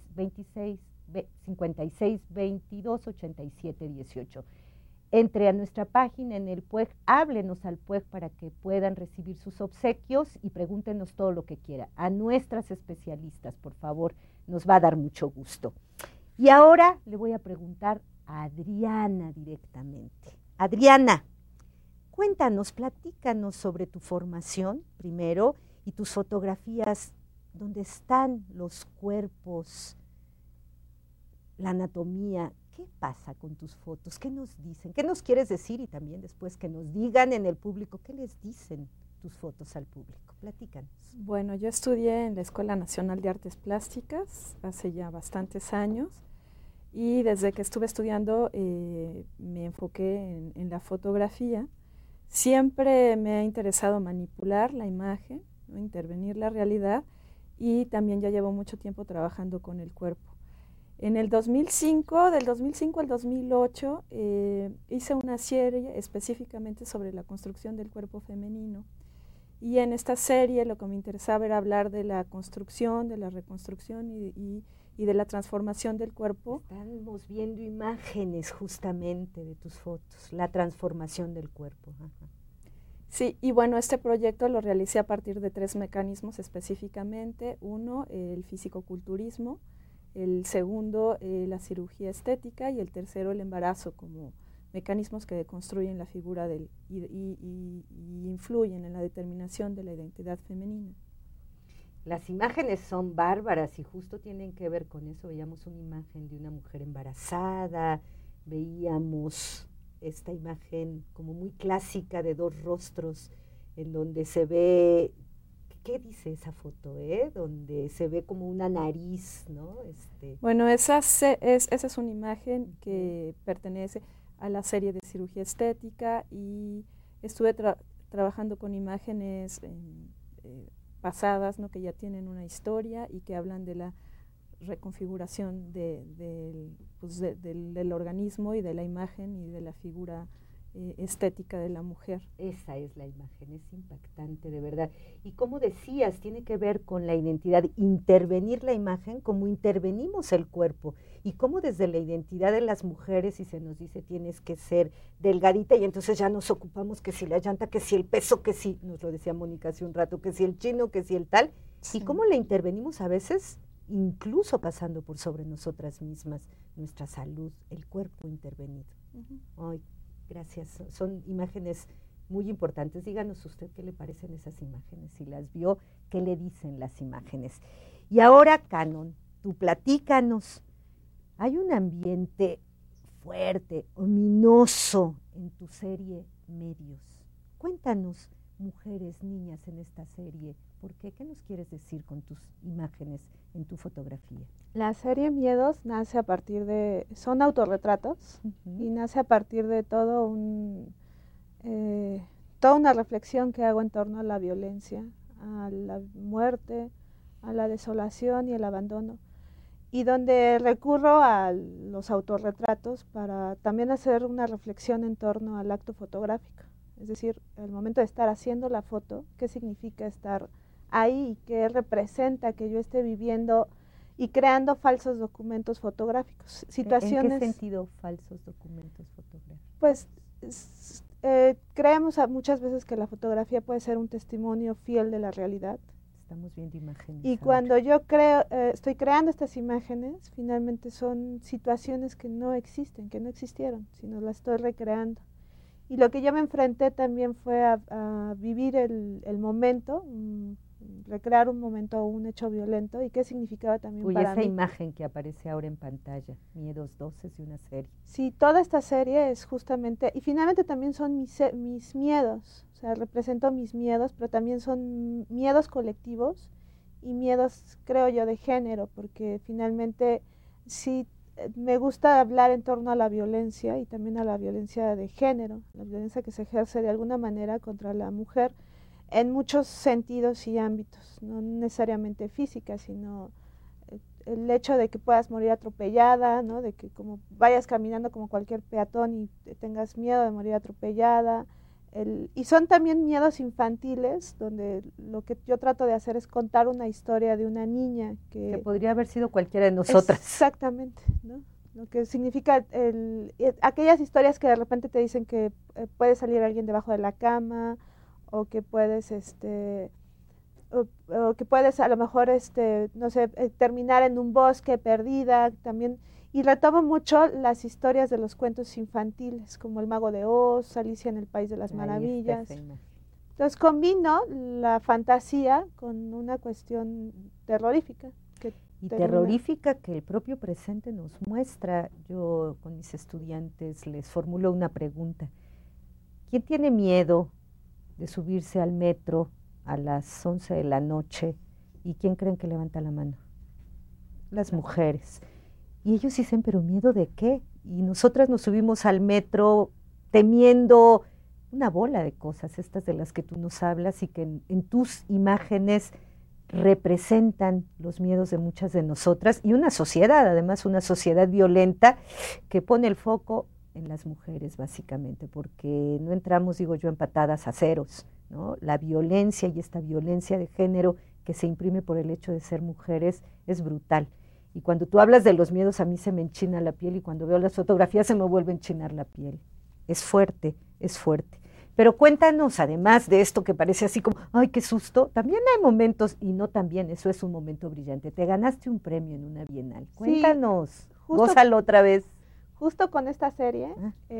22 87 18. Entre a nuestra página en el PUEG, háblenos al PUEG para que puedan recibir sus obsequios y pregúntenos todo lo que quiera. A nuestras especialistas, por favor, nos va a dar mucho gusto. Y ahora le voy a preguntar a Adriana directamente. Adriana, cuéntanos, platícanos sobre tu formación primero y tus fotografías, donde están los cuerpos, la anatomía. ¿Qué pasa con tus fotos? ¿Qué nos dicen? ¿Qué nos quieres decir? Y también después que nos digan en el público, ¿qué les dicen tus fotos al público? Platícanos. Bueno, yo estudié en la Escuela Nacional de Artes Plásticas hace ya bastantes años y desde que estuve estudiando me enfoqué en la fotografía. Siempre me ha interesado manipular la imagen, ¿no? Intervenir la realidad, y también ya llevo mucho tiempo trabajando con el cuerpo. En el 2005, del 2005 al 2008, hice una serie específicamente sobre la construcción del cuerpo femenino. Y en esta serie lo que me interesaba era hablar de la construcción, de la reconstrucción y de la transformación del cuerpo. Estamos viendo imágenes justamente de tus fotos, la transformación del cuerpo. Ajá. Sí, y bueno, este proyecto lo realicé a partir de 3 mecanismos específicamente. Uno, el fisicoculturismo, el segundo, la cirugía estética, y el tercero, el embarazo, como mecanismos que deconstruyen la figura y influyen en la determinación de la identidad femenina. Las imágenes son bárbaras y justo tienen que ver con eso. Veíamos una imagen de una mujer embarazada, veíamos esta imagen como muy clásica de 2 rostros, en donde se ve ¿Qué dice esa foto, donde se ve como una nariz, ¿no? Bueno, esa es una imagen que pertenece a la serie de cirugía estética y estuve trabajando con imágenes pasadas, ¿no? Que ya tienen una historia y que hablan de la reconfiguración del organismo y de la imagen y de la figura estética de la mujer. Esa es la imagen, es impactante de verdad. Y como decías, tiene que ver con la identidad, intervenir la imagen como intervenimos el cuerpo y cómo desde la identidad de las mujeres, si se nos dice tienes que ser delgadita y entonces ya nos ocupamos que si la llanta, que si el peso, que si, nos lo decía Mónica hace un rato, que si el chino, que si el tal, sí. Y cómo la intervenimos a veces incluso pasando por sobre nosotras mismas, nuestra salud, el cuerpo intervenido. Ay, gracias, son imágenes muy importantes. Díganos usted qué le parecen esas imágenes, si las vio, qué le dicen las imágenes. Y ahora, Canon, tú platícanos. Hay un ambiente fuerte, ominoso en tu serie Medios. Cuéntanos, mujeres, niñas en esta serie, ¿por qué? ¿Qué nos quieres decir con tus imágenes en tu fotografía? La serie Miedos nace a partir de, son autorretratos, y nace a partir de toda una reflexión que hago en torno a la violencia, a la muerte, a la desolación y el abandono, y donde recurro a los autorretratos para también hacer una reflexión en torno al acto fotográfico, es decir, el momento de estar haciendo la foto, qué significa estar ahí y qué representa que yo esté viviendo y creando falsos documentos fotográficos. Situaciones, ¿en qué sentido falsos documentos fotográficos? Pues creemos muchas veces que la fotografía puede ser un testimonio fiel de la realidad. Estamos viendo imágenes. Y cuando yo estoy creando estas imágenes, finalmente son situaciones que no existen, que no existieron, sino las estoy recreando. Y lo que yo me enfrenté también fue a vivir el momento, recrear un momento, un hecho violento, y qué significaba también para mí. Esa imagen que aparece ahora en pantalla, Miedos 12 es de una serie. Sí, toda esta serie es justamente, y finalmente también son mis miedos, o sea, represento mis miedos, pero también son miedos colectivos y miedos, creo yo, de género, porque finalmente sí me gusta hablar en torno a la violencia y también a la violencia de género, la violencia que se ejerce de alguna manera contra la mujer, en muchos sentidos y ámbitos, no necesariamente física, sino el hecho de que puedas morir atropellada, ¿no? De que como vayas caminando como cualquier peatón y tengas miedo de morir atropellada. Y son también miedos infantiles, donde lo que yo trato de hacer es contar una historia de una niña que podría haber sido cualquiera de nosotras. Exactamente, ¿no? Lo que significa aquellas historias que de repente te dicen que puede salir alguien debajo de la cama, o que puedes o que puedes a lo mejor no sé, terminar en un bosque perdida también. Y retomo mucho las historias de los cuentos infantiles, como El Mago de Oz, Alicia en el País de las Maravillas. Entonces combino la fantasía con una cuestión terrorífica. Terrorífica que el propio presente nos muestra. Yo con mis estudiantes les formulo una pregunta. ¿Quién tiene miedo de subirse al metro a las 11 de la noche? ¿Y quién creen que levanta la mano? Las mujeres. Y ellos dicen, ¿pero miedo de qué? Y nosotras nos subimos al metro temiendo una bola de cosas, estas de las que tú nos hablas y que en tus imágenes representan los miedos de muchas de nosotras, y una sociedad, además una sociedad violenta que pone el foco en las mujeres básicamente, porque no entramos, digo yo, en patadas a ceros, ¿no? La violencia y esta violencia de género que se imprime por el hecho de ser mujeres es brutal. Y cuando tú hablas de los miedos, a mí se me enchina la piel, y cuando veo las fotografías se me vuelve a enchinar la piel. Es fuerte, es fuerte. Pero cuéntanos, además de esto que parece así como, ¡ay, qué susto! También hay momentos, y no también, eso es un momento brillante. Te ganaste un premio en una bienal. Cuéntanos, sí, gózalo otra vez. Justo con esta serie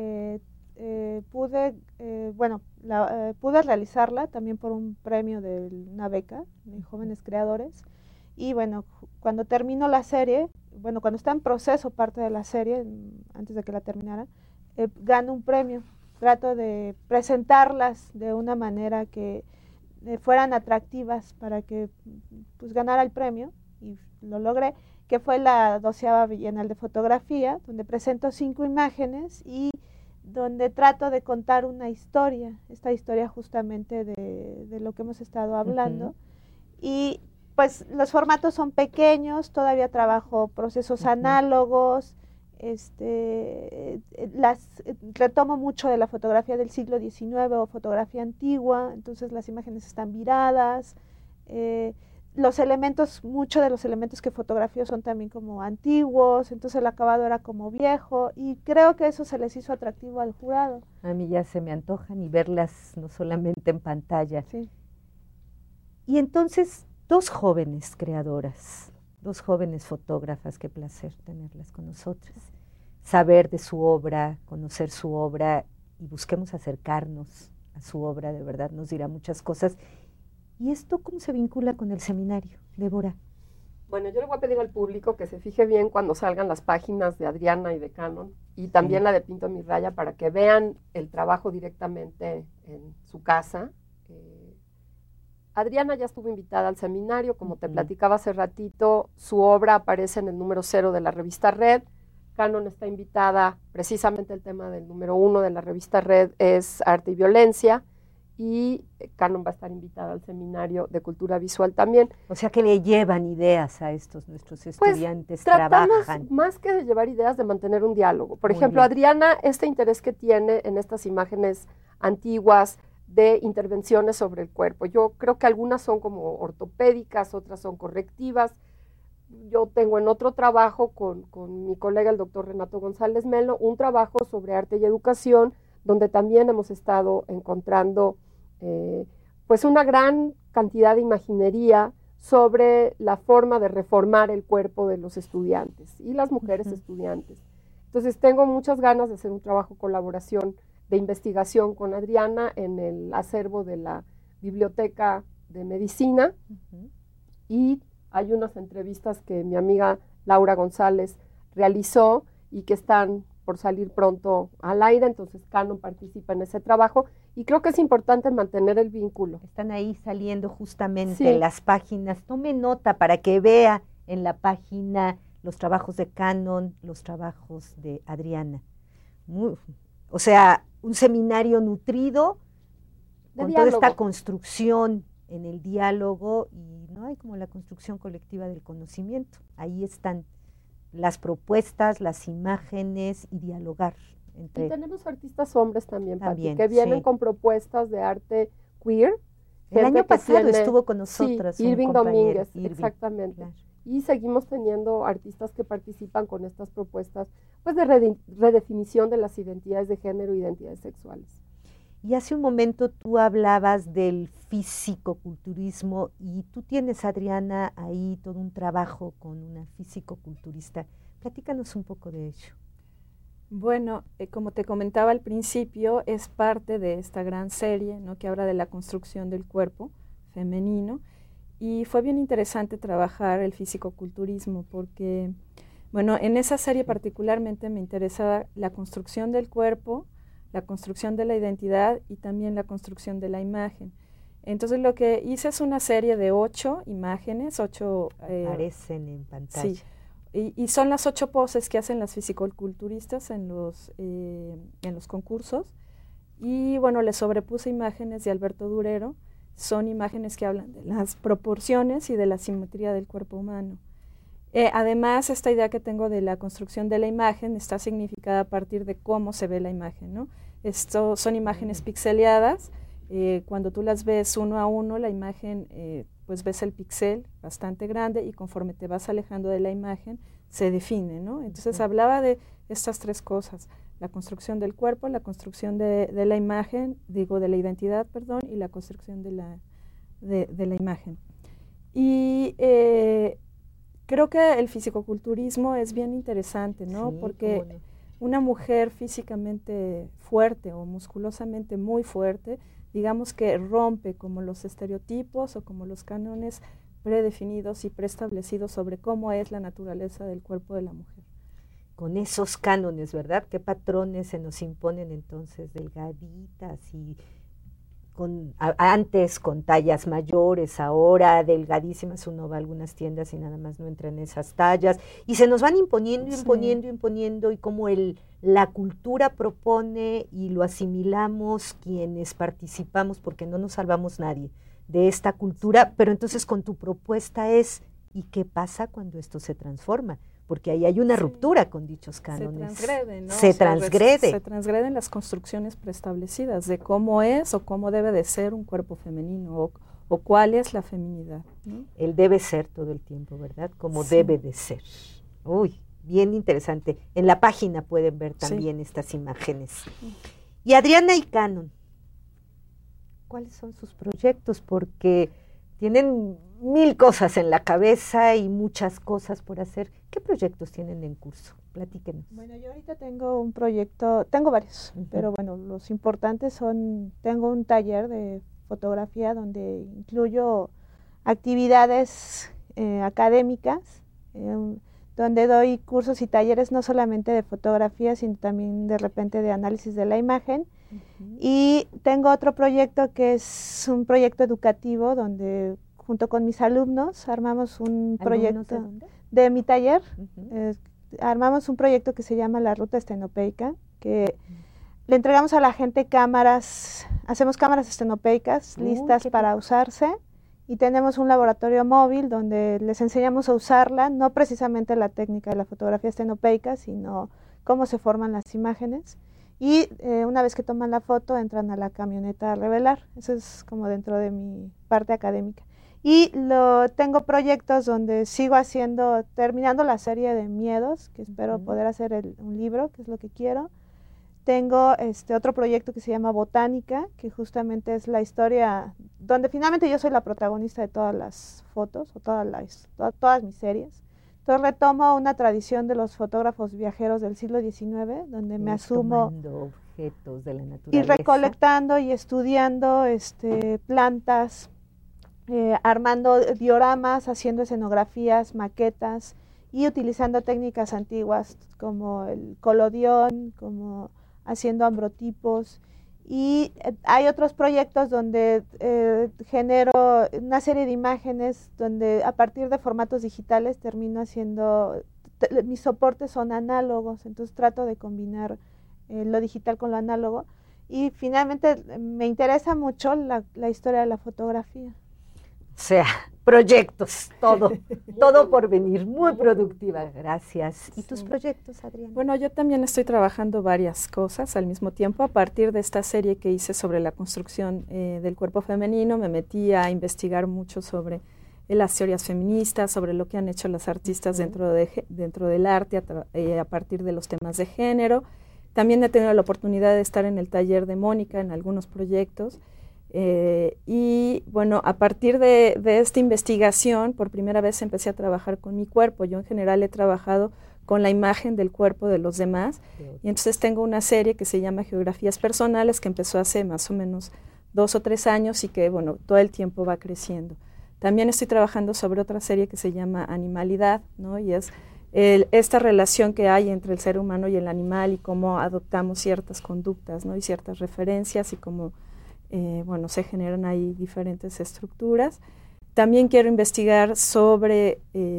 pude realizarla también por un premio de una beca de jóvenes creadores. Y bueno, cuando terminó la serie, cuando está en proceso parte de la serie, antes de que la terminara, gano un premio. Trato de presentarlas de una manera que fueran atractivas para que pues ganara el premio, y lo logré, que fue la 12ª Bienal de Fotografía, donde presento 5 imágenes y donde trato de contar una historia, esta historia justamente de lo que hemos estado hablando. Y pues los formatos son pequeños, todavía trabajo procesos análogos, retomo mucho de la fotografía del siglo XIX o fotografía antigua, entonces las imágenes están viradas, los elementos, muchos de los elementos que fotografío son también como antiguos, entonces el acabado era como viejo, y creo que eso se les hizo atractivo al jurado. A mí ya se me antojan y verlas no solamente en pantalla. Sí. Y entonces, 2 jóvenes creadoras, 2 jóvenes fotógrafas, qué placer tenerlas con nosotras. Saber de su obra, conocer su obra, y busquemos acercarnos a su obra, de verdad nos dirá muchas cosas. ¿Y esto cómo se vincula con el seminario, Débora? Bueno, yo le voy a pedir al público que se fije bien cuando salgan las páginas de Adriana y de Canon, y también la de Pinto mi Raya, para que vean el trabajo directamente en su casa. Adriana ya estuvo invitada al seminario, como te platicaba hace ratito, su obra aparece en el número 0 de la revista Red. Canon está invitada, precisamente el tema del número 1 de la revista Red es arte y violencia, y Canon va a estar invitada al seminario de cultura visual también. O sea que le llevan ideas a estos nuestros estudiantes, pues, tratamos, trabajan. Más que de llevar ideas, de mantener un diálogo. Por Muy ejemplo, bien. Adriana, este interés que tiene en estas imágenes antiguas de intervenciones sobre el cuerpo. Yo creo que algunas son como ortopédicas, otras son correctivas. Yo tengo en otro trabajo con mi colega, el doctor Renato González Melo, un trabajo sobre arte y educación, donde también hemos estado encontrando pues una gran cantidad de imaginería sobre la forma de reformar el cuerpo de los estudiantes y las mujeres estudiantes. Entonces tengo muchas ganas de hacer un trabajo de colaboración, de investigación con Adriana en el acervo de la Biblioteca de Medicina, y hay unas entrevistas que mi amiga Laura González realizó y que están por salir pronto al aire, entonces Canon participa en ese trabajo, y creo que es importante mantener el vínculo. Están ahí saliendo justamente las páginas. Tome nota para que vea en la página los trabajos de Canon, los trabajos de Adriana. O sea, un seminario nutrido con toda esta construcción en el diálogo, y no hay como la construcción colectiva del conocimiento. Ahí están las propuestas, las imágenes y dialogar. Y tenemos artistas hombres también, también Pati, que vienen con propuestas de arte queer. El año pasado estuvo con nosotras Irving Domínguez, Irving, exactamente. Claro. Y seguimos teniendo artistas que participan con estas propuestas pues de redefinición de las identidades de género e identidades sexuales. Y hace un momento tú hablabas del físico-culturismo, y tú tienes, Adriana, ahí todo un trabajo con una físico-culturista. Platícanos un poco de ello. Bueno, como te comentaba al principio, es parte de esta gran serie, ¿no?, que habla de la construcción del cuerpo femenino, y fue bien interesante trabajar el físico-culturismo porque, bueno, en esa serie particularmente me interesaba la construcción del cuerpo, la construcción de la identidad y también la construcción de la imagen. Entonces lo que hice es una serie de 8 imágenes, 8... aparecen en pantalla. Sí, y son las 8 poses que hacen las fisicoculturistas en los concursos. Y bueno, le sobrepuse imágenes de Alberto Durero. Son imágenes que hablan de las proporciones y de la simetría del cuerpo humano. Además, esta idea que tengo de la construcción de la imagen está significada a partir de cómo se ve la imagen, ¿no? Esto son imágenes pixeleadas. Cuando tú las ves uno a uno, la imagen, pues ves el pixel bastante grande, y conforme te vas alejando de la imagen, se define, ¿no? Entonces hablaba de estas 3 cosas: la construcción del cuerpo, la construcción de la imagen, de la identidad, perdón, y la construcción de la imagen. Y creo que el fisicoculturismo es bien interesante, ¿no? Sí, porque una mujer físicamente fuerte o musculosamente muy fuerte, digamos que rompe como los estereotipos o como los cánones predefinidos y preestablecidos sobre cómo es la naturaleza del cuerpo de la mujer. Con esos cánones, ¿verdad? ¿Qué patrones se nos imponen entonces? Delgaditas y antes con tallas mayores, ahora delgadísimas, uno va a algunas tiendas y nada más no entra en esas tallas, y se nos van imponiendo, y como la cultura propone y lo asimilamos quienes participamos, porque no nos salvamos nadie de esta cultura, pero entonces con tu propuesta es, ¿y qué pasa cuando esto se transforma? Porque ahí hay una ruptura con dichos cánones. Se transgrede, ¿no? Se transgreden las construcciones preestablecidas de cómo es o cómo debe de ser un cuerpo femenino o cuál es la feminidad, ¿no? El debe ser todo el tiempo, ¿verdad? Como debe de ser. Uy, bien interesante. En la página pueden ver también estas imágenes. Y Adriana Icahnon, ¿cuáles son sus proyectos? Porque tienen 1000 cosas en la cabeza y muchas cosas por hacer. ¿Qué proyectos tienen en curso? Platíquenos. Bueno, yo ahorita tengo un proyecto, tengo varios, pero bueno, los importantes son, tengo un taller de fotografía donde incluyo actividades académicas, donde doy cursos y talleres no solamente de fotografía, sino también de repente de análisis de la imagen. Y tengo otro proyecto que es un proyecto educativo donde junto con mis alumnos armamos un proyecto de mi taller, armamos un proyecto que se llama la Ruta Estenopeica, que le entregamos a la gente cámaras, hacemos cámaras estenopeicas listas para usarse, y tenemos un laboratorio móvil donde les enseñamos a usarla, no precisamente la técnica de la fotografía estenopeica, sino cómo se forman las imágenes. Y una vez que toman la foto, entran a la camioneta a revelar. Eso es como dentro de mi parte académica. Y tengo proyectos donde sigo terminando la serie de miedos, que espero poder hacer un libro, que es lo que quiero. Tengo otro proyecto que se llama Botánica, que justamente es la historia, donde finalmente yo soy la protagonista de todas las fotos, o todas mis series. Entonces retomo una tradición de los fotógrafos viajeros del siglo XIX, donde me asumo objetos de la naturaleza y recolectando y estudiando plantas, armando dioramas, haciendo escenografías, maquetas y utilizando técnicas antiguas como el colodión, como haciendo ambrotipos. Y hay otros proyectos donde genero una serie de imágenes donde a partir de formatos digitales termino haciendo, mis soportes son análogos, entonces trato de combinar lo digital con lo análogo. Y finalmente me interesa mucho la historia de la fotografía. O sea, proyectos, todo por venir, muy productiva, gracias. ¿Y tus proyectos, Adriana? Bueno, yo también estoy trabajando varias cosas al mismo tiempo. A partir de esta serie que hice sobre la construcción del cuerpo femenino, me metí a investigar mucho sobre las teorías feministas, sobre lo que han hecho las artistas dentro del arte a partir de los temas de género. También he tenido la oportunidad de estar en el taller de Mónica en algunos proyectos. Y bueno, a partir de esta investigación, por primera vez empecé a trabajar con mi cuerpo. Yo en general he trabajado con la imagen del cuerpo de los demás, y entonces tengo una serie que se llama Geografías Personales, que empezó hace más o menos 2 o 3 años y que bueno, todo el tiempo va creciendo. También estoy trabajando sobre otra serie que se llama Animalidad, ¿no? Y es esta relación que hay entre el ser humano y el animal y cómo adoptamos ciertas conductas, ¿no? Y ciertas referencias y cómo bueno, se generan ahí diferentes estructuras. También quiero investigar sobre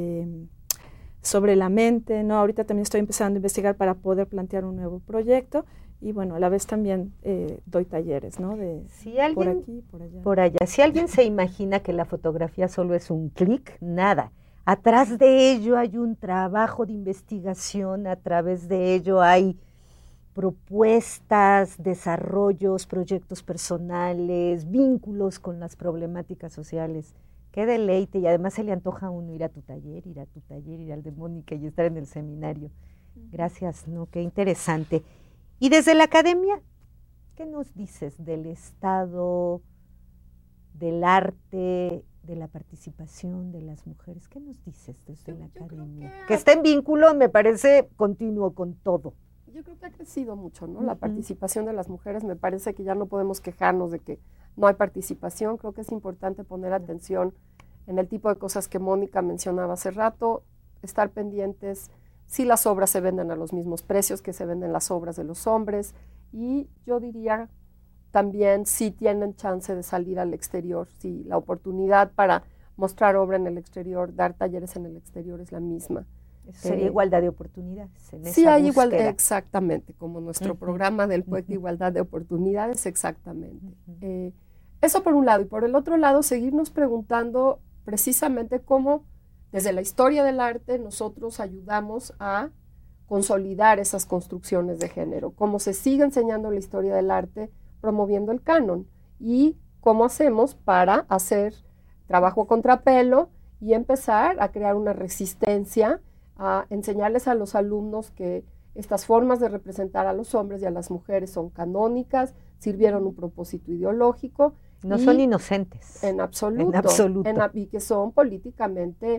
la mente, ¿no? Ahorita también estoy empezando a investigar para poder plantear un nuevo proyecto y bueno, a la vez también doy talleres, ¿no? Por aquí, por allá. Por allá. Si alguien se imagina que la fotografía solo es un clic, nada. Atrás de ello hay un trabajo de investigación, a través de ello hay propuestas, desarrollos, proyectos personales, vínculos con las problemáticas sociales. Qué deleite, y además se le antoja a uno ir a tu taller, ir al de Mónica y estar en el seminario. Gracias, ¿no? Qué interesante. Y desde la academia, ¿qué nos dices del estado del arte, de la participación de las mujeres? ¿Qué nos dices desde la academia? Que está en vínculo, me parece, continuo con todo. Yo creo que ha crecido mucho, ¿no? La participación de las mujeres, me parece que ya no podemos quejarnos de que no hay participación. Creo que es importante poner atención en el tipo de cosas que Mónica mencionaba hace rato, estar pendientes si las obras se venden a los mismos precios que se venden las obras de los hombres, y yo diría también sí tienen chance de salir al exterior, sí, la oportunidad para mostrar obra en el exterior, dar talleres en el exterior es la misma. Eso sería igualdad de oportunidades. En sí, esa hay búsqueda. igualdad, exactamente, como nuestro programa del PUEC de igualdad de oportunidades, exactamente. Eso por un lado, y por el otro lado, seguirnos preguntando precisamente cómo, desde la historia del arte, nosotros ayudamos a consolidar esas construcciones de género, cómo se sigue enseñando la historia del arte, promoviendo el canon, y cómo hacemos para hacer trabajo a contrapelo y empezar a crear una resistencia, a enseñarles a los alumnos que estas formas de representar a los hombres y a las mujeres son canónicas, sirvieron un propósito ideológico. No son inocentes. En absoluto. En absoluto. Y que son políticamente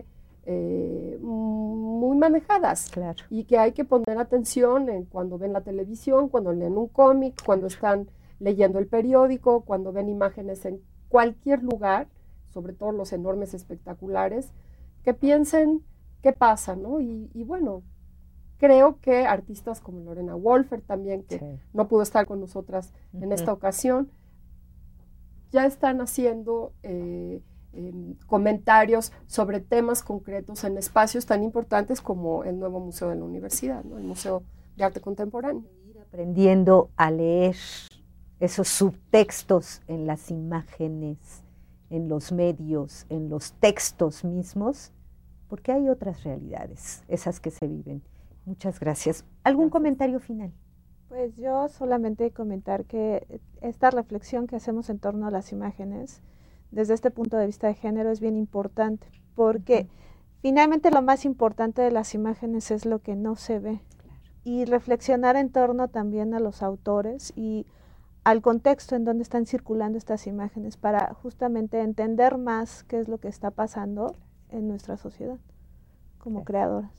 muy manejadas. Claro. Y que hay que poner atención en cuando ven la televisión, cuando leen un cómic, cuando están leyendo el periódico, cuando ven imágenes en cualquier lugar, sobre todo los enormes espectaculares, que piensen qué pasa, ¿no? Y bueno, creo que artistas como Lorena Wolfer también, que no pudo estar con nosotras en esta ocasión, ya están haciendo comentarios sobre temas concretos en espacios tan importantes como el nuevo museo de la universidad, ¿no? El Museo de Arte Contemporáneo. Ir aprendiendo a leer esos subtextos en las imágenes, en los medios, en los textos mismos, porque hay otras realidades, esas que se viven. Muchas gracias. ¿Algún comentario final? Pues yo solamente comentar que esta reflexión que hacemos en torno a las imágenes, desde este punto de vista de género, es bien importante, porque finalmente lo más importante de las imágenes es lo que no se ve. Claro. Y reflexionar en torno también a los autores y al contexto en donde están circulando estas imágenes para justamente entender más qué es lo que está pasando en nuestra sociedad como creadoras.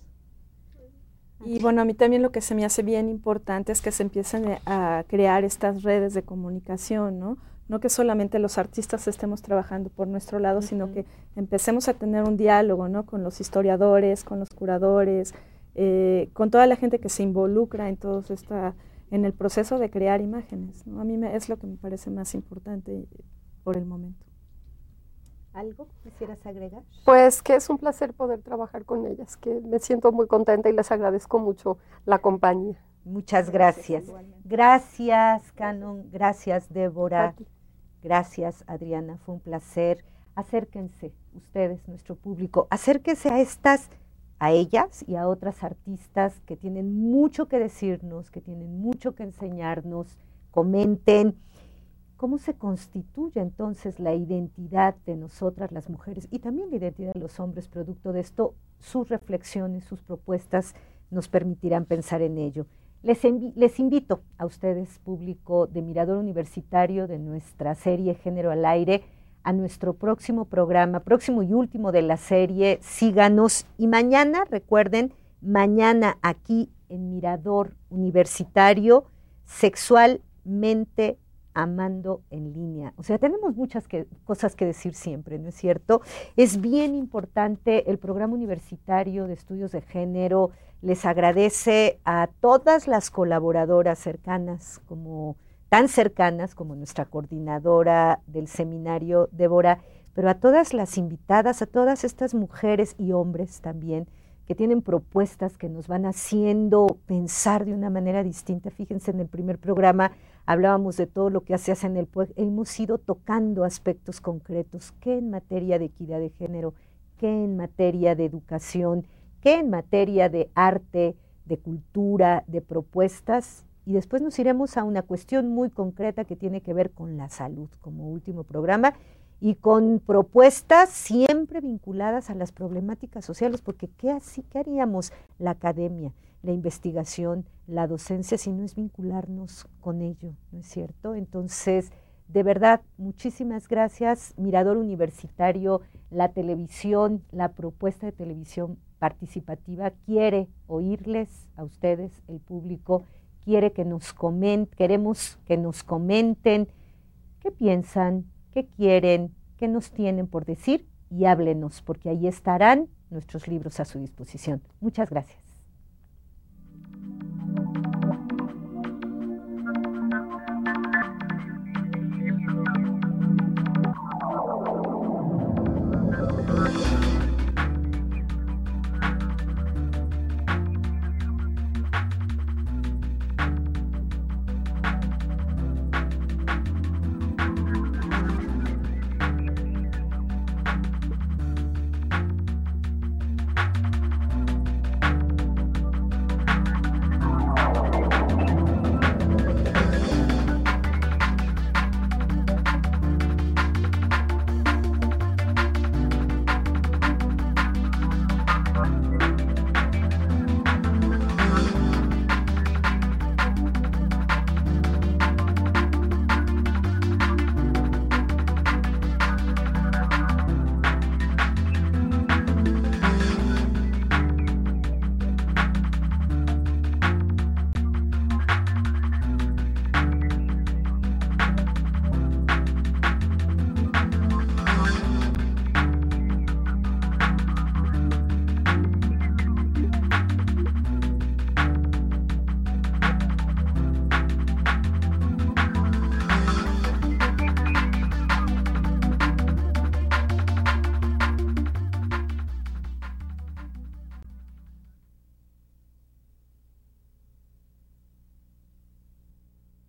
Y bueno, a mí también lo que se me hace bien importante es que se empiecen a crear estas redes de comunicación, ¿no? No que solamente los artistas estemos trabajando por nuestro lado, sino que empecemos a tener un diálogo, ¿no? Con los historiadores, con los curadores, con toda la gente que se involucra en el proceso de crear imágenes, ¿no? A mí es lo que me parece más importante por el momento. ¿Algo quisieras agregar? Pues que es un placer poder trabajar con ellas, que me siento muy contenta y les agradezco mucho la compañía. Muchas gracias. Gracias, Canon. Gracias, Débora. Gracias, Adriana. Fue un placer. Acérquense, ustedes, nuestro público. Acérquense a ellas y a otras artistas que tienen mucho que decirnos, que tienen mucho que enseñarnos. Comenten. ¿Cómo se constituye entonces la identidad de nosotras las mujeres y también la identidad de los hombres producto de esto? Sus reflexiones, sus propuestas nos permitirán pensar en ello. Les invito a ustedes, público de Mirador Universitario, de nuestra serie Género al Aire, a nuestro próximo programa, próximo y último de la serie. Síganos y mañana, recuerden, mañana aquí en Mirador Universitario, Sexualmente Amando en Línea. O sea, tenemos muchas cosas que decir siempre, ¿no es cierto? Es bien importante el programa universitario de estudios de género. Les agradece a todas las colaboradoras tan cercanas como nuestra coordinadora del seminario, Débora, pero a todas las invitadas, a todas estas mujeres y hombres también, que tienen propuestas que nos van haciendo pensar de una manera distinta. Fíjense, en el primer programa hablábamos de todo lo que se hace en el PUEC. Hemos ido tocando aspectos concretos, qué en materia de equidad de género, qué en materia de educación, qué en materia de arte, de cultura, de propuestas. Y después nos iremos a una cuestión muy concreta que tiene que ver con la salud como último programa, y con propuestas siempre vinculadas a las problemáticas sociales, porque ¿qué haríamos la academia, la investigación, la docencia si no es vincularnos con ello, ¿no es cierto? Entonces, de verdad, muchísimas gracias. Mirador Universitario, la televisión, la propuesta de televisión participativa quiere oírles a ustedes, el público, quiere que nos queremos que nos comenten qué piensan, qué quieren, qué nos tienen por decir, y háblenos, porque ahí estarán nuestros libros a su disposición. Muchas gracias.